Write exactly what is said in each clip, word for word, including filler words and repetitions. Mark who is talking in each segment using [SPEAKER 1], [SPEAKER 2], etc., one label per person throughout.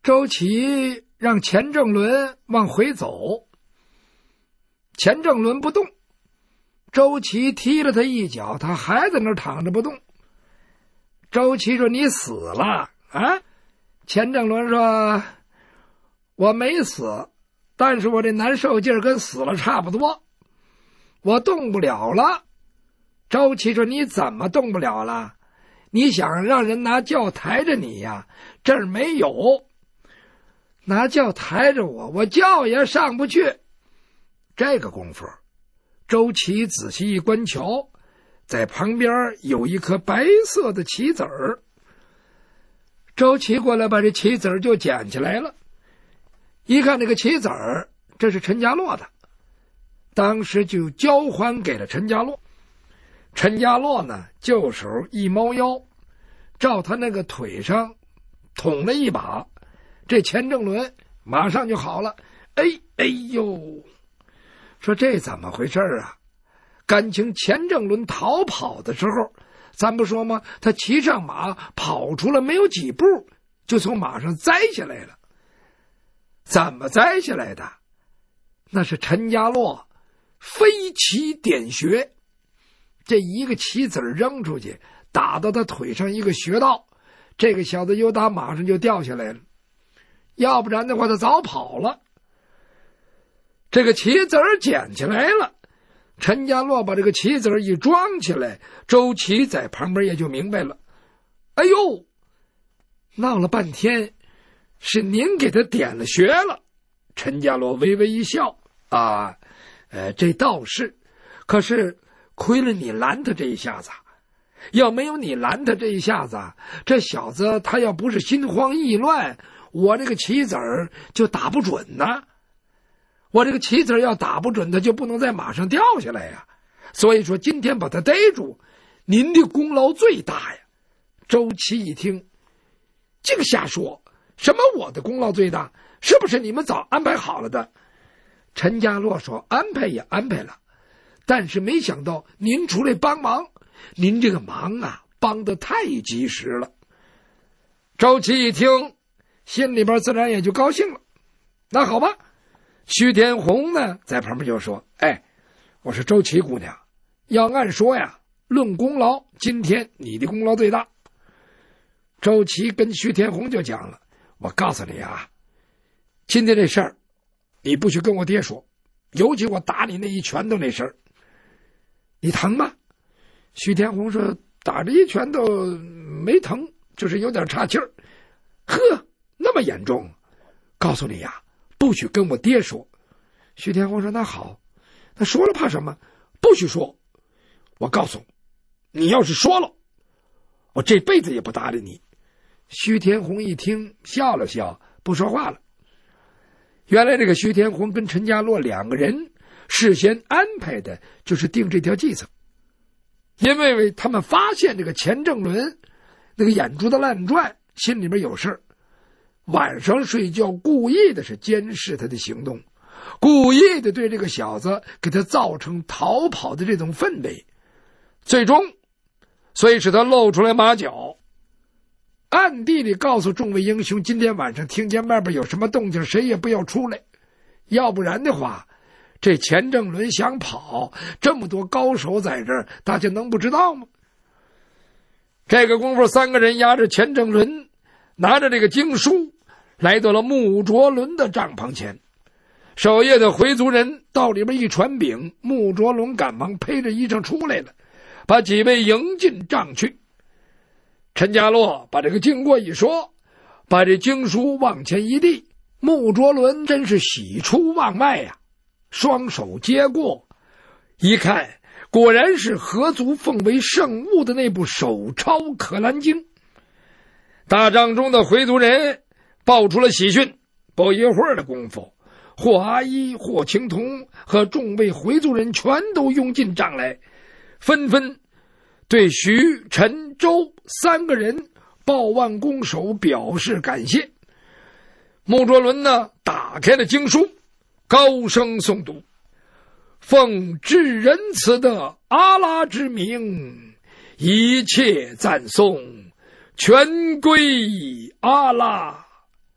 [SPEAKER 1] 周琦让钱正伦往回走，钱正伦不动，周琦踢了他一脚，他还在那儿躺着不动。周琦说：“你死了啊？”钱正伦说：“我没死，但是我这难受劲儿跟死了差不多，我动不了了。”周琦说：“你怎么动不了了？你想让人拿轿抬着你呀？这儿没有，拿轿抬着我，我轿也上不去。”这个功夫，周琦仔细一观瞧，在旁边有一颗白色的棋子儿。周琦过来把这棋子儿就捡起来了，一看这个棋子儿，这是陈家洛的，当时就交还给了陈家洛。陈家洛呢，右手一猫腰，照他那个腿上捅了一把，这钱正伦马上就好了。哎哎呦，说这怎么回事啊？感情钱正伦逃跑的时候，咱不说吗？他骑上马跑出了没有几步，就从马上栽下来了。怎么栽下来的？那是陈家洛飞骑点穴，这一个棋子扔出去，打到他腿上一个穴道，这个小子又打马上就掉下来了，要不然的话他早跑了。这个棋子捡起来了，陈家洛把这个棋子一装起来，周琦在旁边也就明白了。哎呦，闹了半天是您给他点了穴了。陈家洛微微一笑，啊，呃，这倒是，可是亏了你拦他这一下子，要没有你拦他这一下子，这小子他要不是心慌意乱，我这个棋子儿就打不准呢。我这个棋子要打不准，他就不能在马上掉下来呀。所以说今天把他逮住，您的功劳最大呀。周琦一听，净瞎说，什么我的功劳最大？是不是你们早安排好了的？陈家洛说：“安排也安排了，但是没想到您出来帮忙，您这个忙啊，帮得太及时了。”周琦一听，心里边自然也就高兴了。那好吧，徐天红呢在旁边就说：“哎，我说周琦姑娘，要按说呀，论功劳，今天你的功劳最大。”周琦跟徐天红就讲了：“我告诉你啊，今天这事儿，你不许跟我爹说，尤其我打你那一拳头那事儿，你疼吗？”徐天红说：“打这一拳头没疼，就是有点岔气儿。”呵，那么严重？告诉你呀，不许跟我爹说。徐天红说：“那好，那说了怕什么？不许说。我告诉你，你要是说了，我这辈子也不搭理你。”徐天红一听，笑了笑，不说话了。原来这个徐天红跟陈家洛两个人事先安排的就是定这条计策，因为他们发现这个钱正伦那个眼珠子乱转，心里边有事儿，晚上睡觉故意的是监视他的行动，故意的对这个小子给他造成逃跑的这种氛围，最终所以使他露出来马脚，暗地里告诉众位英雄，今天晚上听见外边有什么动静，谁也不要出来，要不然的话，这钱正伦想跑，这么多高手在这儿，大家能不知道吗？这个功夫，三个人押着钱正伦，拿着这个经书，来到了穆卓伦的帐篷前。守夜的回族人到里边一传禀，穆卓伦赶忙披着衣裳出来了，把几位迎进帐去。陈家洛把这个经过一说，把这经书往前一递，穆卓伦真是喜出望外呀、啊，双手接过，一看果然是何族奉为圣物的那部手抄可兰经。大帐中的回族人报出了喜讯，不一会儿的功夫，霍阿依、霍青铜和众位回族人全都拥进帐来，纷纷对徐、陈、周三个人抱腕拱手表示感谢。穆卓伦呢，打开了经书，高声诵读：“奉至仁慈的阿拉之名，一切赞颂全归阿拉。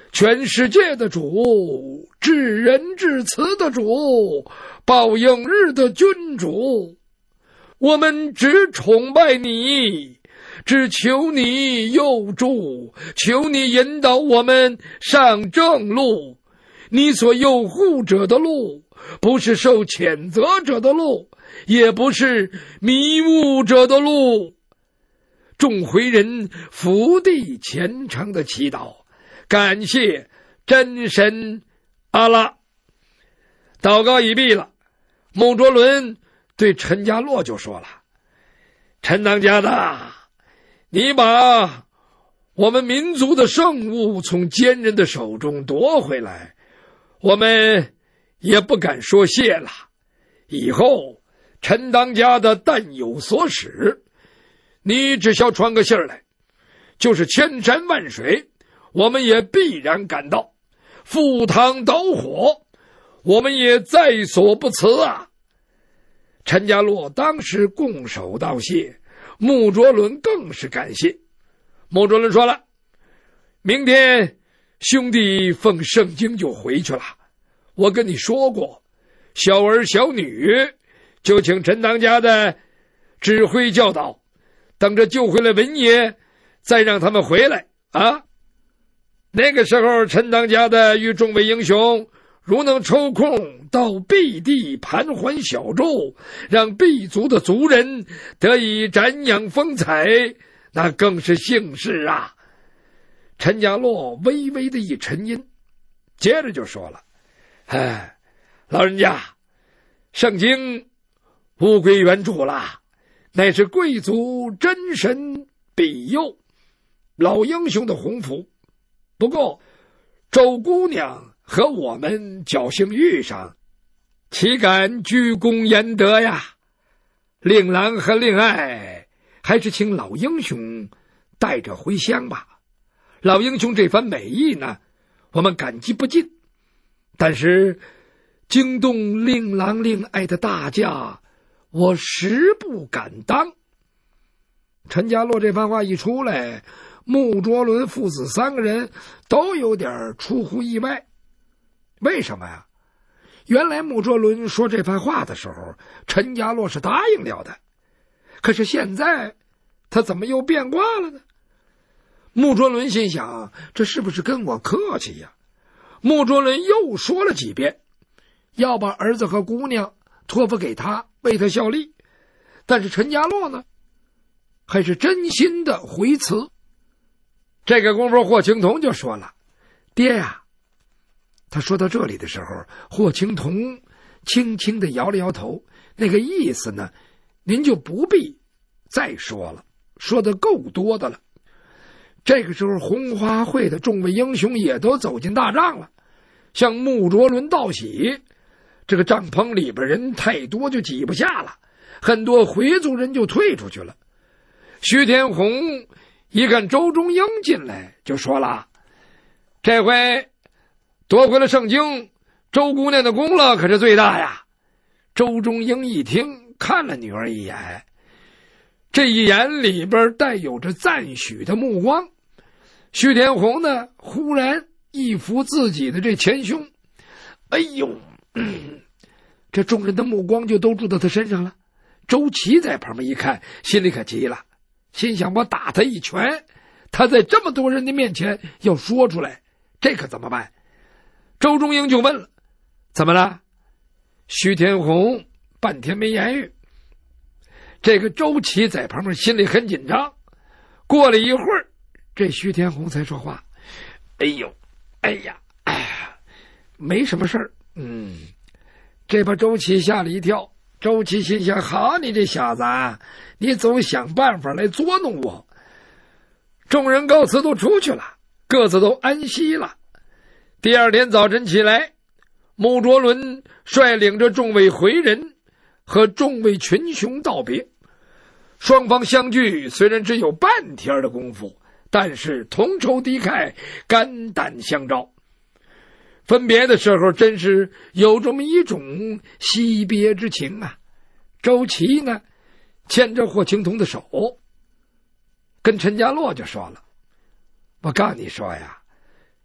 [SPEAKER 1] 全世界的主，至仁至慈的主，报应日的君主，我们只崇拜你，只求你佑助，求你引导我们上正路。你所拥护者的路，不是受谴责者的路，也不是迷雾者的路。众回人伏地虔诚的祈祷，感谢真神阿拉。祷告已毕了，穆卓伦对陈家洛就说了：陈当家的，你把我们民族的圣物从奸人的手中夺回来，我们也不敢说谢了。以后陈当家的但有所使，你只需传个信儿来，就是千山万水，我们也必然赶到，赴汤蹈火，我们也在所不辞啊。陈家洛当时拱手道谢，穆卓伦更是感谢。穆卓伦说了：明天兄弟奉圣经就回去了，我跟你说过，小儿小女就请陈当家的指挥教导，等着救回来文爷再让他们回来啊。那个时候陈当家的与众位英雄如能抽空到毕地盘桓小纣，让毕族的族人得以瞻仰风采，那更是幸事啊。陈家洛微微的一沉吟，接着就说了：哎，老人家，圣经物归原主了，乃是贵族真神庇佑，老英雄的鸿福。不过周姑娘和我们侥幸遇上，岂敢居功言德呀？令郎和令爱，还是请老英雄带着回乡吧。老英雄这番美意呢，我们感激不尽，但是惊动令郎令爱的大驾，我实不敢当。陈家洛这番话一出来，穆卓伦父子三个人都有点出乎意外。为什么呀？原来穆卓伦说这番话的时候，陈家洛是答应了的，可是现在他怎么又变卦了呢？穆卓伦心想，这是不是跟我客气呀？穆卓伦又说了几遍，要把儿子和姑娘托付给他，为他效力。但是陈家洛呢，还是真心的回辞。这个功夫霍青桐就说了：爹呀！他说到这里的时候，霍青桐轻轻的摇了摇头，那个意思呢，您就不必再说了，说的够多的了。这个时候红花会的众位英雄也都走进大帐了，向穆卓伦道喜。这个帐篷里边人太多，就挤不下了，很多回族人就退出去了。徐天红一看周中英进来，就说了：这回夺回了圣经，周姑娘的功劳可是最大呀。周中英一听，看了女儿一眼，这一眼里边带有着赞许的目光。徐天红呢，忽然一扶自己的这前胸，哎呦、嗯、这众人的目光就都注到他身上了。周琦在旁边一看，心里可急了，心想我打他一拳，他在这么多人的面前要说出来，这可怎么办？周中英就问了：怎么了？徐天红半天没言语。这个周琦在旁边心里很紧张。过了一会儿，这徐天红才说话：哎呦，哎呀，哎呀，没什么事儿。嗯，这把周琦吓了一跳。周琦心想：好你这小子啊，你总想办法来捉弄我。众人告辞都出去了，各自都安息了。第二天早晨起来，穆卓伦率领着众位回人和众位群雄道别。双方相聚虽然只有半天的功夫，但是同仇敌忾，肝胆相照。分别的时候真是有这么一种惜别之情啊。周琦呢，牵着霍青桐的手，跟陈家洛就说了：我告诉你说呀，这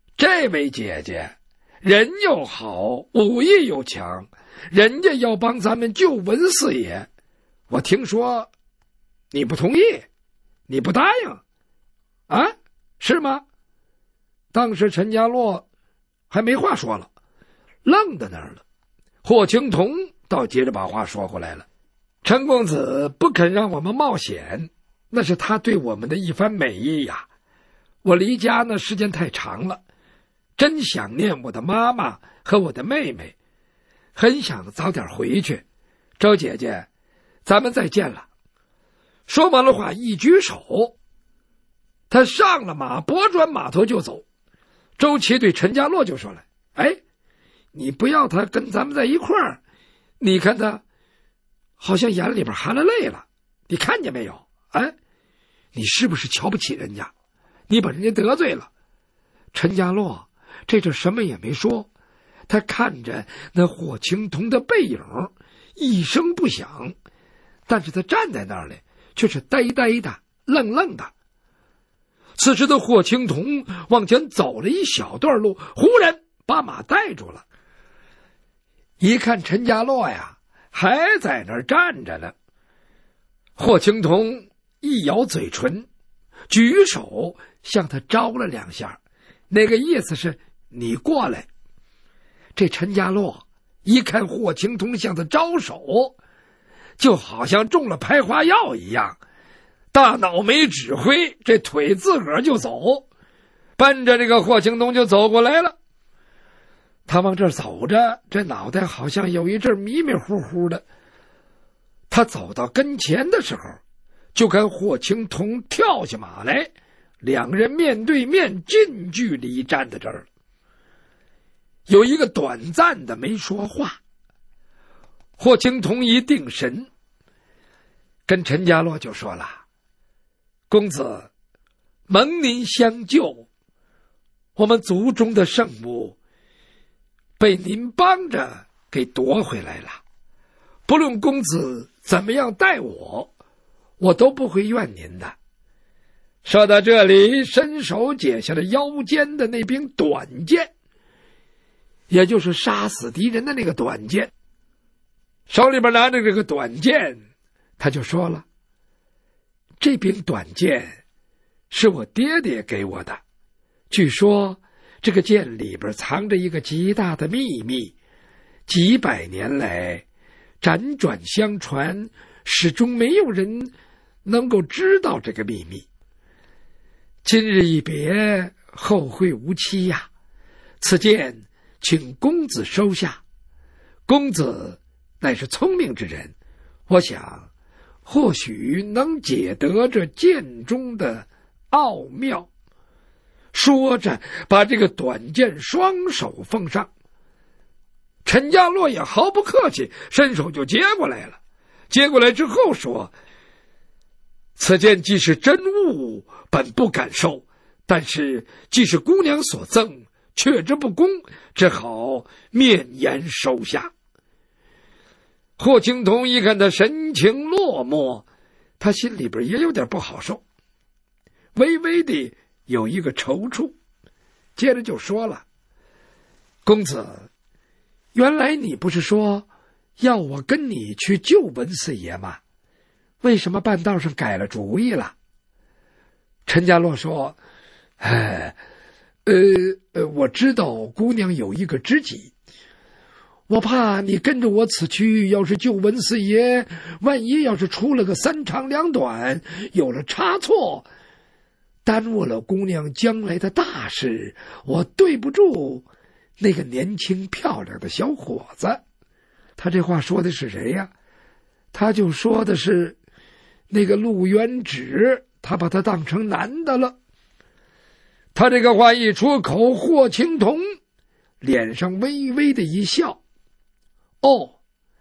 [SPEAKER 1] 那位姐姐人又好，武艺又强，人家要帮咱们救文四爷，我听说你不同意，你不答应啊，是吗？当时陈家洛还没话说了，愣在那儿了。霍青桐倒接着把话说过来了，陈公子不肯让我们冒险，那是他对我们的一番美意呀。我离家呢时间太长了，真想念我的妈妈和我的妹妹，很想早点回去。周姐姐，咱们再见了。说完了话，一举手，他上了马，拨转马头就走。周琦对陈家洛就说了，哎，你不要他跟咱们在一块儿，你看他好像眼里边含了泪了，你看见没有？哎，你是不是瞧不起人家？你把人家得罪了。陈家洛这阵什么也没说，他看着那霍青桐的背影，一声不响，但是他站在那儿里却是呆呆的，愣愣的。此时的霍青桐往前走了一小段路，忽然把马带住了。一看陈家洛呀还在那儿站着呢，霍青桐一咬嘴唇，举手向他招了两下，那个意思是你过来。这陈家洛一看霍青桐向他招手，就好像中了拍花药一样，大脑没指挥，这腿自个儿就走，奔着这个霍青桐就走过来了。他往这儿走着，这脑袋好像有一阵迷迷糊糊的。他走到跟前的时候，就看霍青桐跳下马来，两人面对面近距离站在这儿。有一个短暂的没说话，霍青桐一定神，跟陈家洛就说了，公子蒙您相救，我们族中的圣物被您帮着给夺回来了，不论公子怎么样待我，我都不会怨您的。说到这里，伸手解下了腰间的那柄短剑，也就是杀死敌人的那个短剑。手里边拿着这个短剑，他就说了，这柄短剑是我爹爹给我的，据说这个剑里边藏着一个极大的秘密，几百年来辗转相传，始终没有人能够知道这个秘密。今日一别，后会无期呀！此剑请公子收下。公子乃是聪明之人，我想或许能解得这剑中的奥妙。说着把这个短剑双手奉上。陈家洛也毫不客气，伸手就接过来了。接过来之后说，此剑既是真物，本不敢收，但是既是姑娘所赠，却之不恭，只好面言收下。霍青桐一看他神情落寞，他心里边也有点不好受，微微的有一个踌躇，接着就说了，公子，原来你不是说要我跟你去救文四爷吗？为什么半道上改了主意了？陈家洛说，哎，呃呃，我知道姑娘有一个知己，我怕你跟着我此去，要是救文四爷，万一要是出了个三长两短，有了差错，耽误了姑娘将来的大事，我对不住那个年轻漂亮的小伙子。他这话说的是谁呀？他就说的是那个陆元直，他把他当成男的了。他这个话一出口，霍青桐脸上微微的一笑，哦，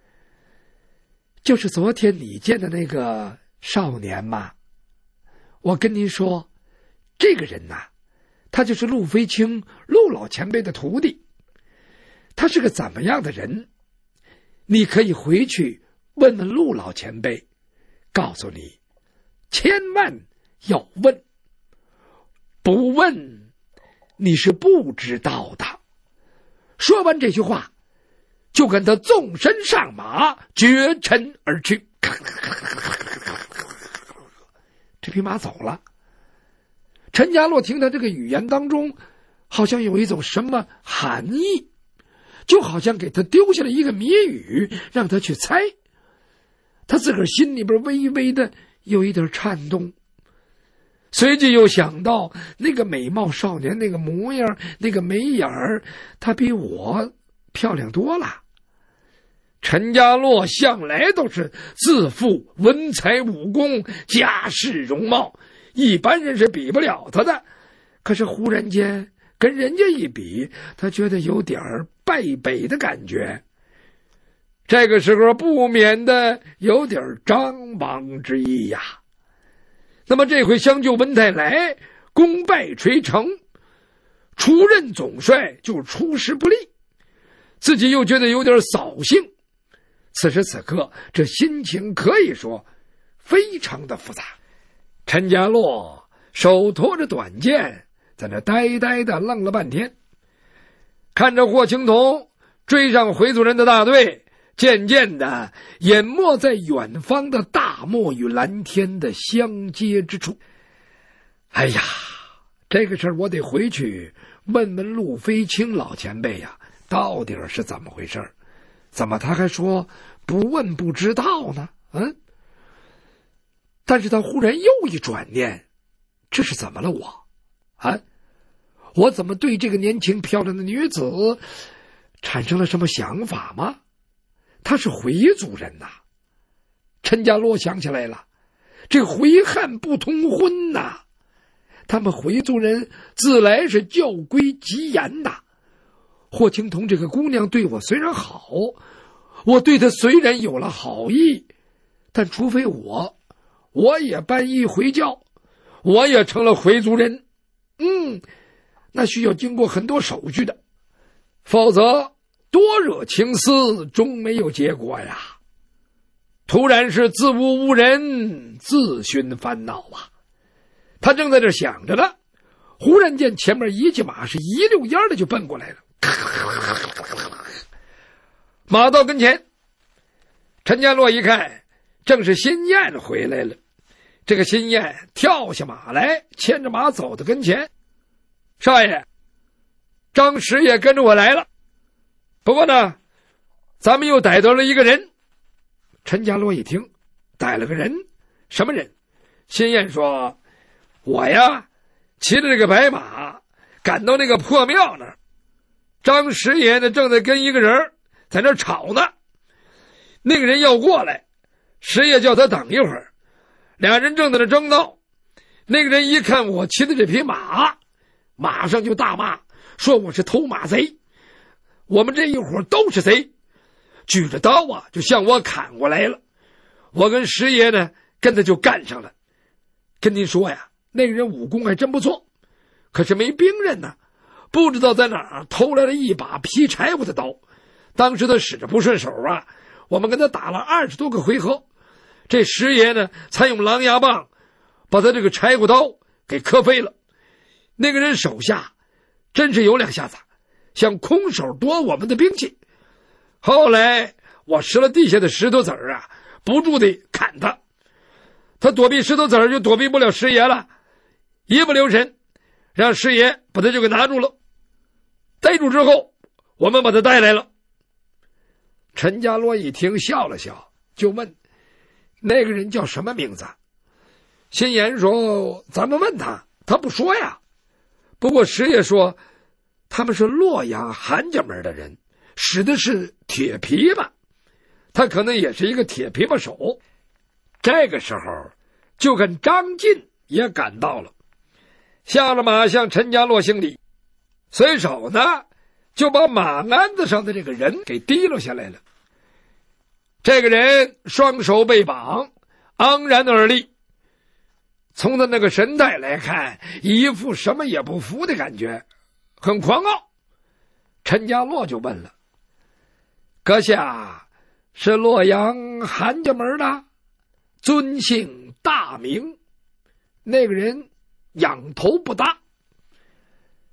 [SPEAKER 1] 就是昨天你见的那个少年嘛。我跟您说，这个人呐、啊，他就是陆飞清陆老前辈的徒弟。他是个怎么样的人，你可以回去问问陆老前辈，告诉你，千万要问，不问你是不知道的。说完这句话，就跟他纵身上马，绝尘而去。这匹马走了。陈家洛听他这个语言当中，好像有一种什么含义，就好像给他丢下了一个谜语，让他去猜。他自个儿心里边微微的有一点颤动，随即又想到那个美貌少年那个模样，那个眉眼儿，他比我漂亮多了。陈家洛向来都是自负，文才武功，家世容貌，一般人是比不了他的。可是忽然间跟人家一比，他觉得有点败北的感觉。这个时候不免的有点张王之意呀。那么这回相救文泰来，功败垂成，出任总帅就出师不利，自己又觉得有点扫兴。此时此刻，这心情可以说非常的复杂。陈家洛手托着短剑，在那呆呆的愣了半天，看着霍青桐追上回族人的大队，渐渐的淹没在远方的大漠与蓝天的相接之处。哎呀，这个事儿我得回去问问陆飞清老前辈呀，到底是怎么回事？怎么他还说不问不知道呢？嗯，但是他忽然又一转念，这是怎么了我？啊，我怎么对这个年轻漂亮的女子产生了什么想法吗？她是回族人呐、啊！陈家洛想起来了，这回汉不通婚呐、啊！他们回族人自来是教规极严的。霍青桐这个姑娘对我虽然好，我对她虽然有了好意，但除非我，我也搬一回教，我也成了回族人，嗯，那需要经过很多手续的，否则多惹情丝，终没有结果呀。突然是自误无人，自寻烦恼啊！他正在这想着呢，忽然间前面一骑马是一溜烟的就奔过来了。马到跟前，陈家洛一看，正是辛燕回来了。这个辛燕跳下马来，牵着马走到跟前。少爷，张师爷跟着我来了，不过呢，咱们又逮到了一个人。陈家洛一听，逮了个人，什么人？辛燕说，我呀骑着这个白马赶到那个破庙那儿，张师爷呢正在跟一个人在那吵呢，那个人要过来，师爷叫他等一会儿，俩人正在那争闹。那个人一看我骑的这匹马，马上就大骂，说我是偷马贼，我们这一伙都是贼，举着刀啊就向我砍过来了。我跟师爷呢跟他就干上了。跟您说呀，那个人武功还真不错，可是没兵刃呢，不知道在哪儿偷来了一把劈柴火的刀。当时他使着不顺手啊，我们跟他打了二十多个回合，这师爷呢才用狼牙棒把他这个柴火刀给磕飞了。那个人手下真是有两下子，想空手夺我们的兵器。后来我拾了地下的石头子儿啊，不住地砍他，他躲避石头子儿就躲避不了师爷了，一不留神让师爷把他就给拿住了。逮住之后，我们把他带来了。陈家洛一听笑了笑，就问那个人叫什么名字。辛言说，咱们问他，他不说呀。不过师爷说他们是洛阳韩家门的人，使的是铁琵琶，他可能也是一个铁琵琶手。这个时候就跟张进也赶到了，下了马向陈家洛行礼，随手呢就把马鞍子上的这个人给提溜下来了。这个人双手被绑，昂然而立，从他那个神态来看，一副什么也不服的感觉，很狂傲。陈家洛就问了，阁下是洛阳韩家门的，尊姓大名？那个人仰头不答。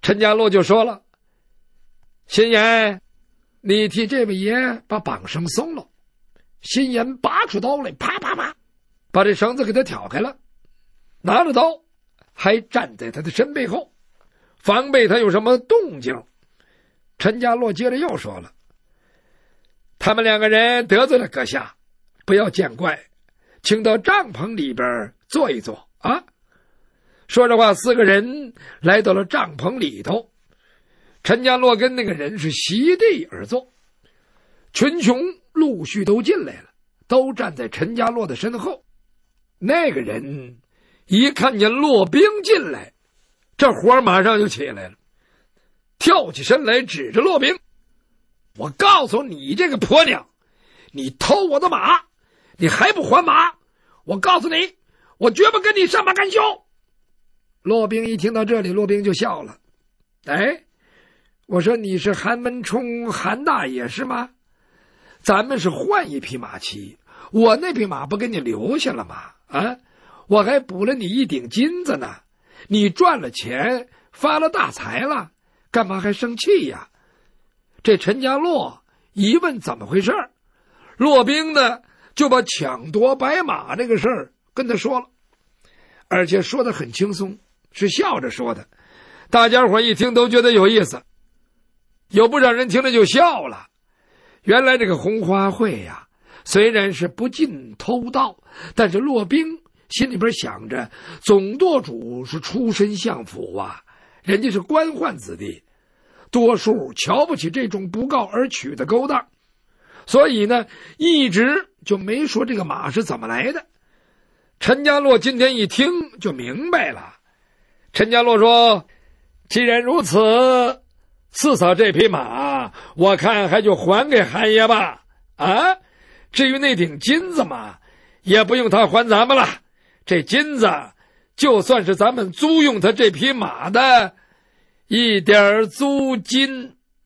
[SPEAKER 1] 陈家洛就说了：“辛言，你替这位爷把绑绳松了。”辛言拔出刀来，啪啪啪，把这绳子给他挑开了，拿了刀，还站在他的身背后，防备他有什么动静。陈家洛接着又说了：“他们两个人得罪了阁下，不要见怪，请到帐篷里边坐一坐啊。”说着话，四个人来到了帐篷里头。陈家洛跟那个人是席地而坐，群雄陆续都进来了，都站在陈家洛的身后。那个人一看见骆宾进来，这火马上就起来了，跳起身来指着骆宾：“我告诉你这个婆娘，你偷我的马，你还不还马？我告诉你，我绝不跟你上马干休。”骆宾一听到这里，骆宾就笑了：“哎，我说你是韩文冲韩大爷是吗？咱们是换一匹马骑，我那匹马不给你留下了吗？啊，我还补了你一顶金子呢，你赚了钱发了大财了，干嘛还生气呀？”这陈家洛一问怎么回事，骆宾呢就把抢夺白马这个事儿跟他说了，而且说得很轻松，是笑着说的。大家伙一听都觉得有意思，有不少人听了就笑了。原来这个红花会呀、啊，虽然是不禁偷盗，但是骆宾心里边想着，总舵主是出身相府啊，人家是官宦子弟，多数瞧不起这种不告而取的勾当，所以呢，一直就没说这个马是怎么来的。陈家洛今天一听就明白了。陈家洛说：“既然如此，四嫂这匹马，我看还就还给韩爷吧。啊，至于那顶金子嘛，也不用他还咱们了。这金子，就算是咱们租用他这匹马的一点租金。”